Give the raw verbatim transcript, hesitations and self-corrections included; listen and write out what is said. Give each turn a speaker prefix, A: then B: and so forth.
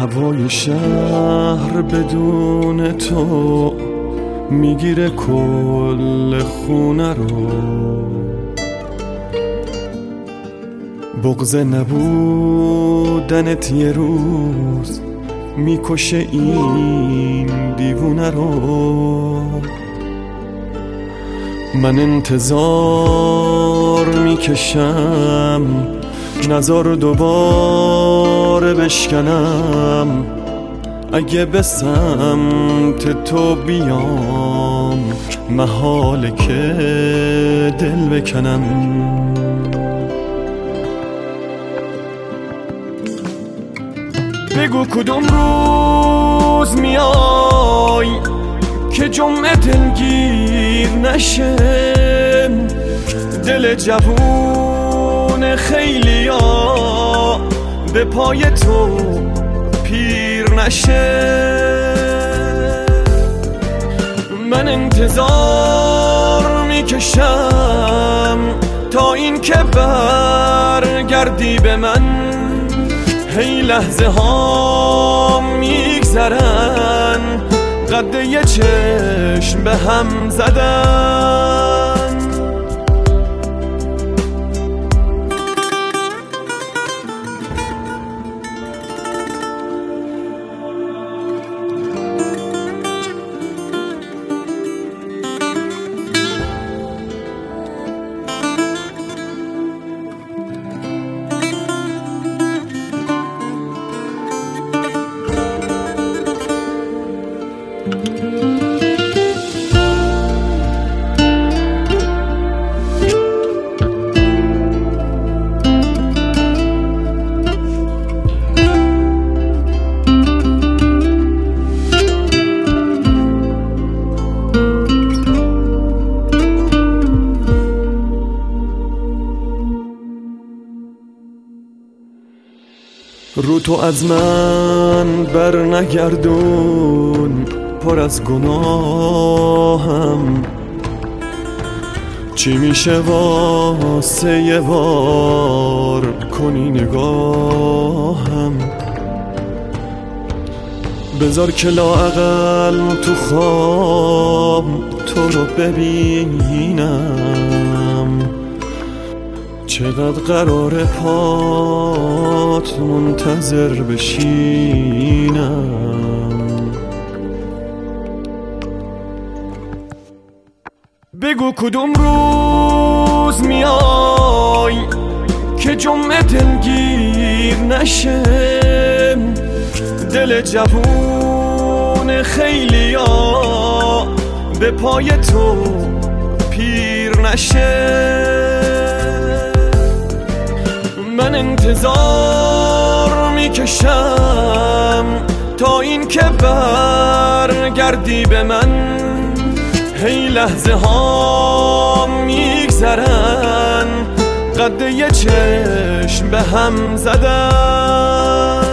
A: هوای شهر بدون تو میگیره کل خونه رو، بغض نبودنت یه روز میکشه این دیوونه رو. من انتظار میکشم نظر دوباره بشکنم، اگه به سمت تو بیام محاله که دل بکنم. بگو کدوم روز میای که جمعه دلگیر نشه، دل جوون خیلیا به پای تو پیر نشه. من انتظار میکشم تا این که برگردی به من، هی لحظه ها میگذرن قد یه چشم به هم زدن. رو تو از من بر نگردون، پر از گناهم، چی میشه واسه یه بار کنی نگاهم. بذار که لااقل تو خواب تو رو ببینم، چقدر قراره پات منتظر بشینم. بگو کدوم روز میای که جمعه دلگیر نشه، دل جوون خیلیا به پای تو پیر نشه. من انتظار میکشم تا این که برگردی به من، هی لحظه ها میگذرن قد یه چشم به هم زدن.